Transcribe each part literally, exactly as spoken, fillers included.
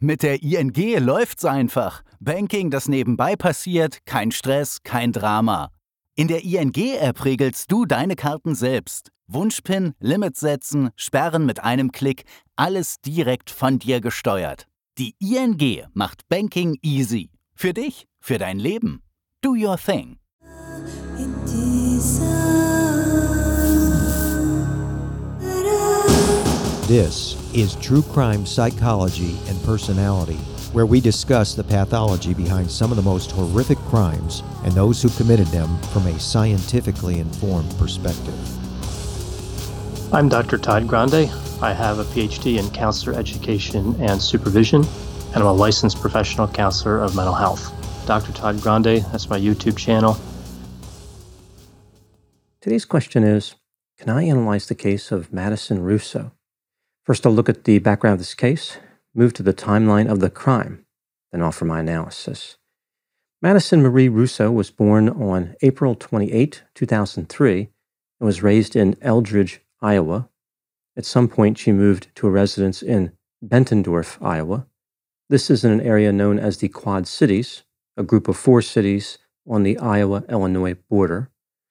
Mit der I N G läuft's einfach. Banking, das nebenbei passiert, kein Stress, kein Drama. In der I N G-App regelst du deine Karten selbst. Wunschpin, Limit setzen, sperren mit einem Klick, alles direkt von dir gesteuert. Die I N G macht Banking easy. Für dich, für dein Leben. Do your thing. This is True Crime Psychology and Personality, where we discuss the pathology behind some of the most horrific crimes and those who committed them from a scientifically informed perspective. I'm Doctor Todd Grande. I have a P H D in counselor education and supervision, and I'm a licensed professional counselor of mental health. Doctor Todd Grande, that's my YouTube channel. Today's question is, can I analyze the case of Madison Russo? First, I'll look at the background of this case, move to the timeline of the crime, then offer my analysis. Madison Marie Russo was born on April twenty-eighth, two thousand three, and was raised in Eldridge, Iowa. At some point, she moved to a residence in Bettendorf, Iowa. This is in an area known as the Quad Cities, a group of four cities on the Iowa-Illinois border.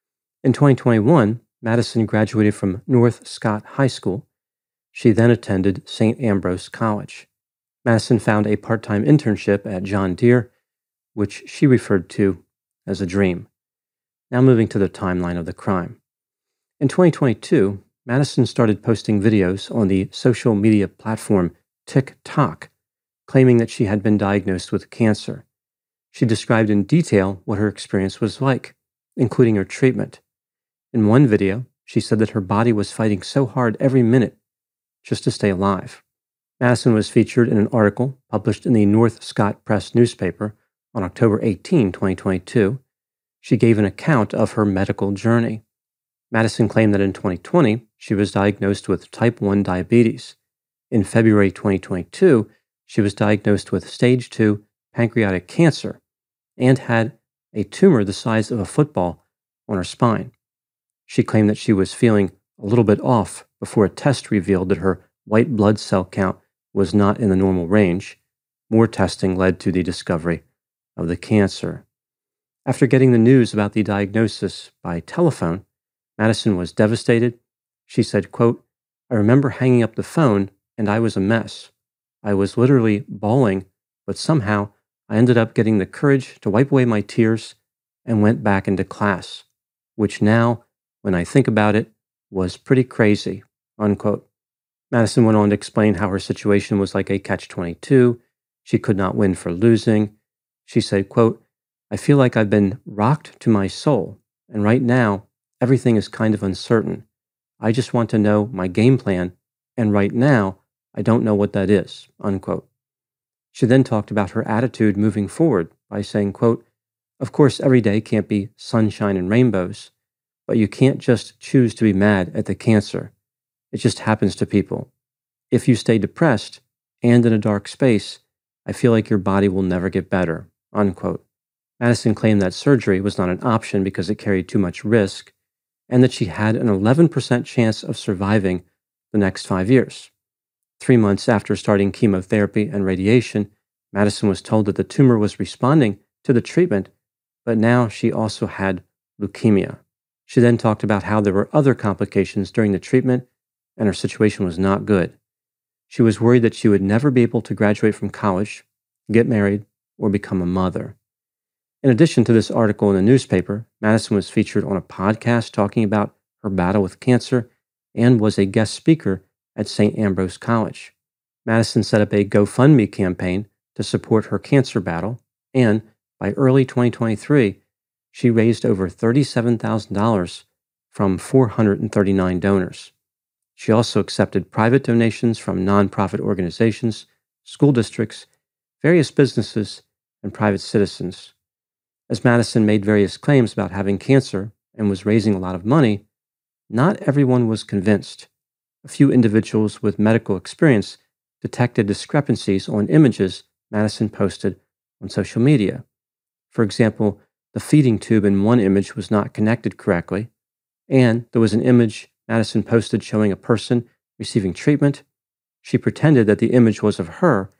In twenty twenty-one, Madison graduated from North Scott High School. She then attended Saint Ambrose College. Madison found a part-time internship at John Deere, which she referred to as a dream. Now moving to the timeline of the crime. In twenty twenty-two, Madison started posting videos on the social media platform TikTok, claiming that she had been diagnosed with cancer. She described in detail what her experience was like, including her treatment. In one video, she said that her body was fighting so hard every minute just to stay alive. Madison was featured in an article published in the North Scott Press newspaper on October eighteenth, twenty twenty-two. She gave an account of her medical journey. Madison claimed that in twenty twenty, she was diagnosed with type one diabetes. In February twenty twenty-two, she was diagnosed with stage two pancreatic cancer and had a tumor the size of a football on her spine. She claimed that she was feeling a little bit off before a test revealed that her white blood cell count was not in the normal range. More testing led to the discovery of the cancer. After getting the news about the diagnosis by telephone, Madison was devastated. She said, quote, "I remember hanging up the phone and I was a mess. I was literally bawling, but somehow I ended up getting the courage to wipe away my tears and went back into class, which now, when I think about it, was pretty crazy," unquote. Madison went on to explain how her situation was like a catch twenty-two. She could not win for losing. She said, quote, "I feel like I've been rocked to my soul, and right now, everything is kind of uncertain. I just want to know my game plan, and right now, I don't know what that is," unquote. She then talked about her attitude moving forward by saying, quote, "Of course, every day can't be sunshine and rainbows, but you can't just choose to be mad at the cancer. It just happens to people. If you stay depressed and in a dark space, I feel like your body will never get better," unquote. Madison claimed that surgery was not an option because it carried too much risk, and that she had an eleven percent chance of surviving the next five years. Three months after starting chemotherapy and radiation, Madison was told that the tumor was responding to the treatment, but now she also had leukemia. She then talked about how there were other complications during the treatment, and her situation was not good. She was worried that she would never be able to graduate from college, get married, or become a mother. In addition to this article in the newspaper, Madison was featured on a podcast talking about her battle with cancer and was a guest speaker at Saint Ambrose College. Madison set up a GoFundMe campaign to support her cancer battle, and by early twenty twenty-three, she raised over thirty-seven thousand dollars from four hundred thirty-nine donors. She also accepted private donations from nonprofit organizations, school districts, various businesses, and private citizens. As Madison made various claims about having cancer and was raising a lot of money, not everyone was convinced. A few individuals with medical experience detected discrepancies on images Madison posted on social media. For example, the feeding tube in one image was not connected correctly, and there was an image Madison posted showing a person receiving treatment. She pretended that the image was of her,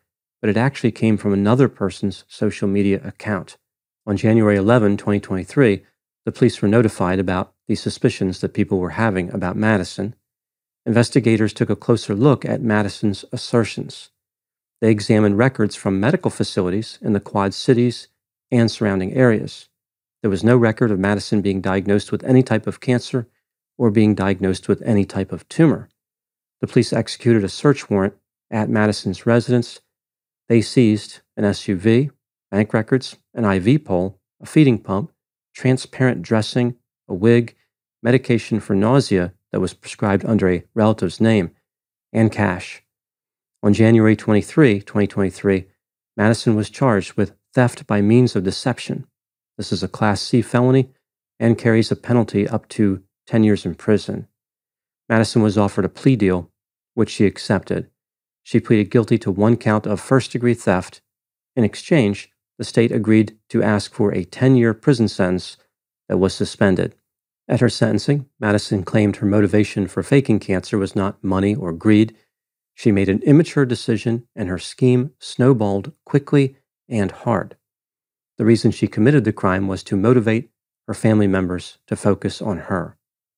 but it actually came from another person's social media account. On January eleventh, twenty twenty-three, the police were notified about the suspicions that people were having about Madison. Investigators took a closer look at Madison's assertions. They examined records from medical facilities in the Quad Cities and surrounding areas. There was no record of Madison being diagnosed with any type of cancer or being diagnosed with any type of tumor. The police executed a search warrant at Madison's residence. They seized an S U V, bank records, an I V pole, a feeding pump, transparent dressing, a wig, medication for nausea that was prescribed under a relative's name, and cash. On January twenty-third, twenty twenty-three, Madison was charged with theft by means of deception. This is a Class C felony and carries a penalty up to ten years in prison. Madison was offered a plea deal, which she accepted. She pleaded guilty to one count of first-degree theft. In exchange, the state agreed to ask for a ten-year prison sentence that was suspended. At her sentencing, Madison claimed her motivation for faking cancer was not money or greed. She made an immature decision, and her scheme snowballed quickly and hard. The reason she committed the crime was to motivate her family members to focus on her.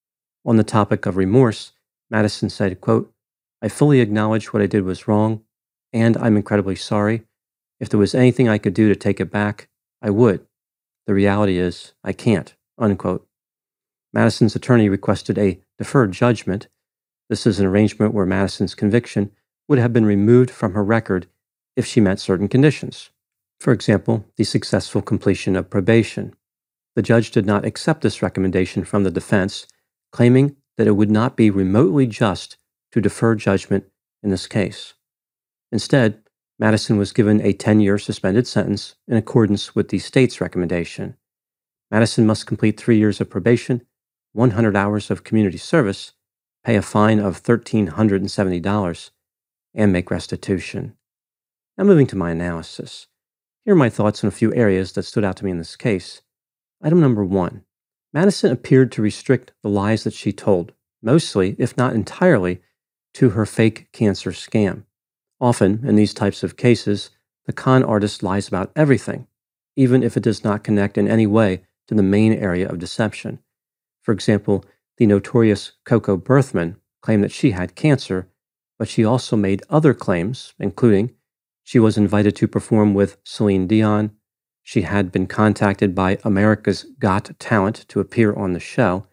On the topic of remorse, Madison said, quote, "I fully acknowledge what I did was wrong, and I'm incredibly sorry. If there was anything I could do to take it back, I would. The reality is, I can't," unquote. Madison's attorney requested a deferred judgment. This is an arrangement where Madison's conviction would have been removed from her record if she met certain conditions. For example, the successful completion of probation. The judge did not accept this recommendation from the defense, claiming that it would not be remotely just to defer judgment in this case. Instead, Madison was given a ten-year suspended sentence in accordance with the state's recommendation. Madison must complete three years of probation, one hundred hours of community service, pay a fine of one thousand three hundred seventy dollars, and make restitution. Now moving to my analysis. Here are my thoughts on a few areas that stood out to me in this case. Item number one. Madison appeared to restrict the lies that she told, mostly, if not entirely, to her fake cancer scam. Often, in these types of cases, the con artist lies about everything, even if it does not connect in any way to the main area of deception. For example, the notorious Coco Berthman claimed that she had cancer, but she also made other claims, including she was invited to perform with Celine Dion, she had been contacted by America's Got Talent to appear on the show,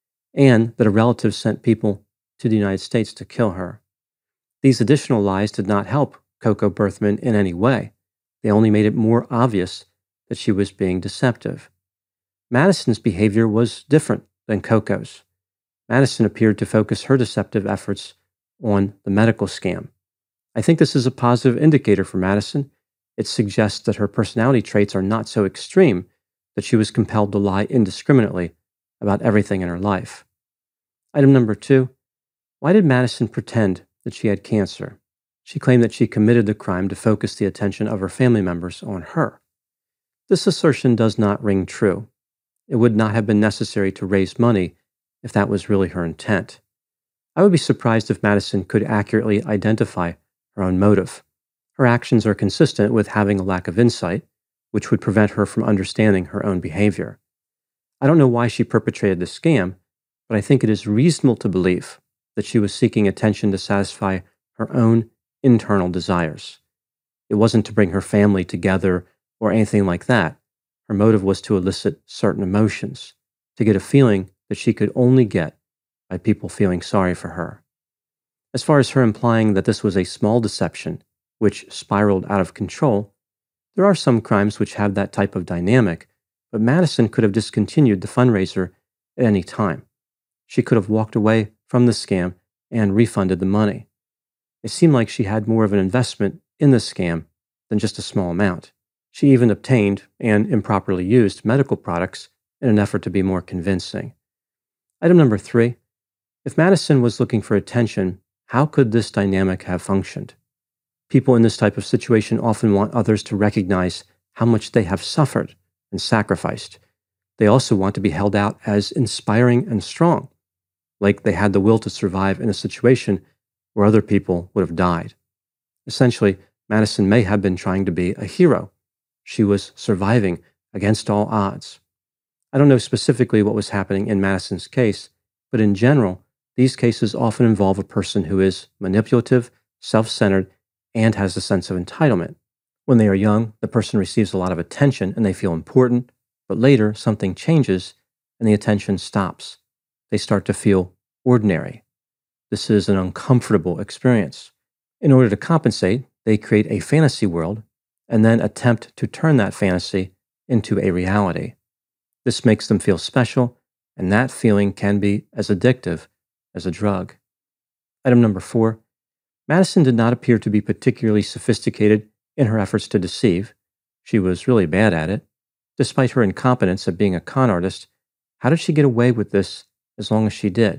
and that a relative sent people to the United States to kill her. These additional lies did not help Coco Berthman in any way. They only made it more obvious that she was being deceptive. Madison's behavior was different than Coco's. Madison appeared to focus her deceptive efforts on the medical scam. I think this is a positive indicator for Madison. It suggests that her personality traits are not so extreme that she was compelled to lie indiscriminately about everything in her life. Item number two, why did Madison pretend that she had cancer? She claimed that she committed the crime to focus the attention of her family members on her. This assertion does not ring true. It would not have been necessary to raise money if that was really her intent. I would be surprised if Madison could accurately identify her own motive. Her actions are consistent with having a lack of insight, which would prevent her from understanding her own behavior. I don't know why she perpetrated the scam, but I think it is reasonable to believe that she was seeking attention to satisfy her own internal desires. It wasn't to bring her family together or anything like that. Her motive was to elicit certain emotions, to get a feeling that she could only get by people feeling sorry for her. As far as her implying that this was a small deception, which spiraled out of control, there are some crimes which have that type of dynamic, but Madison could have discontinued the fundraiser at any time. She could have walked away from the scam and refunded the money. It seemed like she had more of an investment in the scam than just a small amount. She even obtained and improperly used medical products in an effort to be more convincing. Item number three, if Madison was looking for attention, how could this dynamic have functioned? People in this type of situation often want others to recognize how much they have suffered and sacrificed. They also want to be held out as inspiring and strong, like they had the will to survive in a situation where other people would have died. Essentially, Madison may have been trying to be a hero. She was surviving against all odds. I don't know specifically what was happening in Madison's case, but in general, these cases often involve a person who is manipulative, self-centered, and has a sense of entitlement. When they are young, the person receives a lot of attention and they feel important, but later something changes and the attention stops. They start to feel ordinary. This is an uncomfortable experience. In order to compensate, they create a fantasy world and then attempt to turn that fantasy into a reality. This makes them feel special, and that feeling can be as addictive as a drug. Item number four, Madison did not appear to be particularly sophisticated in her efforts to deceive. She was really bad at it. Despite her incompetence at being a con artist, how did she get away with this as long as she did?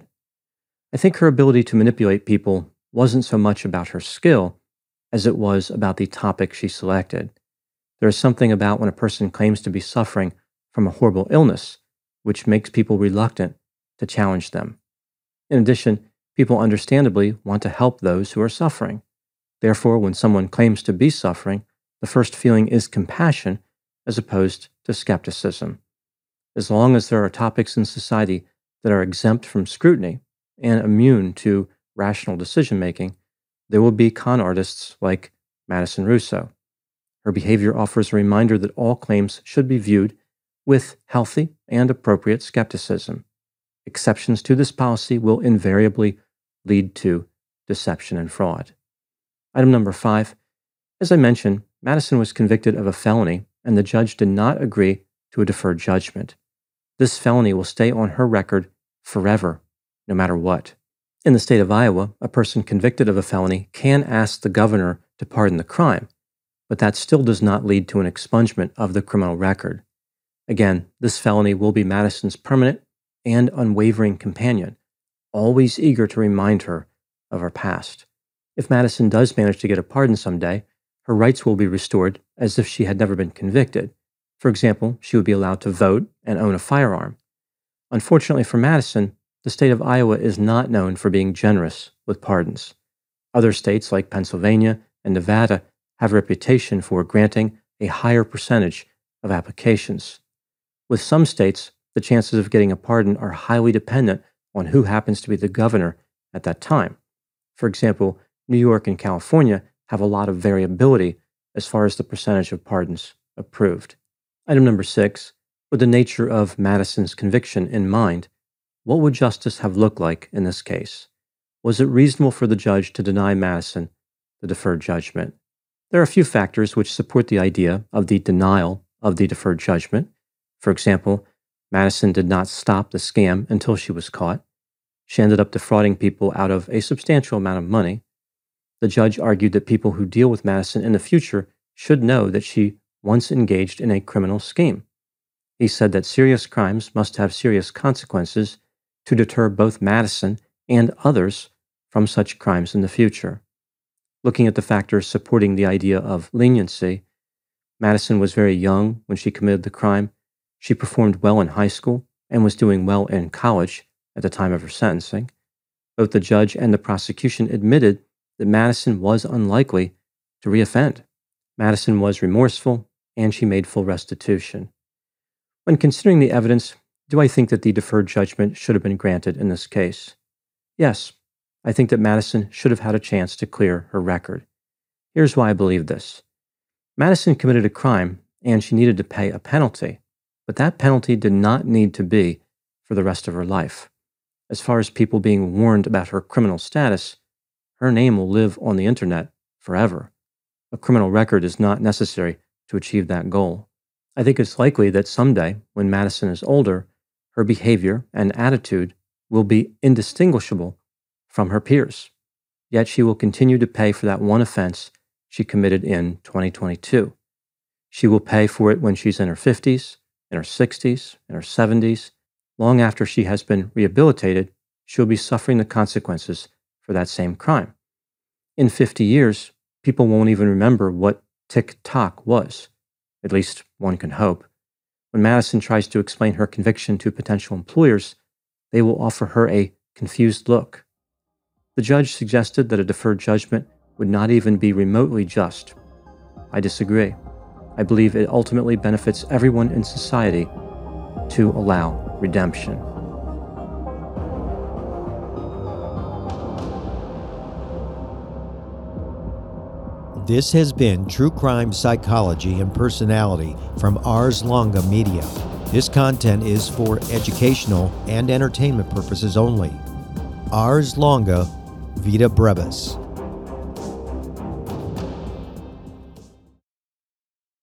I think her ability to manipulate people wasn't so much about her skill as it was about the topic she selected. There is something about when a person claims to be suffering from a horrible illness, which makes people reluctant to challenge them. In addition, people understandably want to help those who are suffering. Therefore, when someone claims to be suffering, the first feeling is compassion as opposed to skepticism. As long as there are topics in society that are exempt from scrutiny and immune to rational decision-making, there will be con artists like Madison Russo. Her behavior offers a reminder that all claims should be viewed with healthy and appropriate skepticism. Exceptions to this policy will invariably lead to deception and fraud. Item number five, as I mentioned, Madison was convicted of a felony and the judge did not agree to a deferred judgment. This felony will stay on her record forever, no matter what. In the state of Iowa, a person convicted of a felony can ask the governor to pardon the crime, but that still does not lead to an expungement of the criminal record. Again, this felony will be Madison's permanent and unwavering companion, always eager to remind her of her past. If Madison does manage to get a pardon someday, her rights will be restored as if she had never been convicted. For example, she would be allowed to vote and own a firearm. Unfortunately for Madison, the state of Iowa is not known for being generous with pardons. Other states like Pennsylvania and Nevada have a reputation for granting a higher percentage of applications. With some states, the chances of getting a pardon are highly dependent on who happens to be the governor at that time. For example, New York and California have a lot of variability as far as the percentage of pardons approved. Item number six, with the nature of Madison's conviction in mind, what would justice have looked like in this case? Was it reasonable for the judge to deny Madison the deferred judgment? There are a few factors which support the idea of the denial of the deferred judgment. For example, Madison did not stop the scam until she was caught. She ended up defrauding people out of a substantial amount of money. The judge argued that people who deal with Madison in the future should know that she once engaged in a criminal scheme. He said that serious crimes must have serious consequences to deter both Madison and others from such crimes in the future. Looking at the factors supporting the idea of leniency, Madison was very young when she committed the crime. She performed well in high school and was doing well in college at the time of her sentencing. Both the judge and the prosecution admitted that Madison was unlikely to reoffend. Madison was remorseful, and she made full restitution. When considering the evidence, do I think that the deferred judgment should have been granted in this case? Yes, I think that Madison should have had a chance to clear her record. Here's why I believe this. Madison committed a crime, and she needed to pay a penalty, but that penalty did not need to be for the rest of her life. As far as people being warned about her criminal status, her name will live on the internet forever. A criminal record is not necessary to achieve that goal. I think it's likely that someday, when Madison is older, her behavior and attitude will be indistinguishable from her peers. Yet she will continue to pay for that one offense she committed in twenty twenty-two. She will pay for it when she's in her fifties, in her sixties, in her seventies. Long after she has been rehabilitated, she'll be suffering the consequences for that same crime. In fifty years, people won't even remember what TikTok was. At least one can hope. When Madison tries to explain her conviction to potential employers, they will offer her a confused look. The judge suggested that a deferred judgment would not even be remotely just. I disagree. I believe it ultimately benefits everyone in society to allow redemption. This has been True Crime Psychology and Personality from Ars Longa Media. This content is for educational and entertainment purposes only. Ars Longa, Vita Brevis.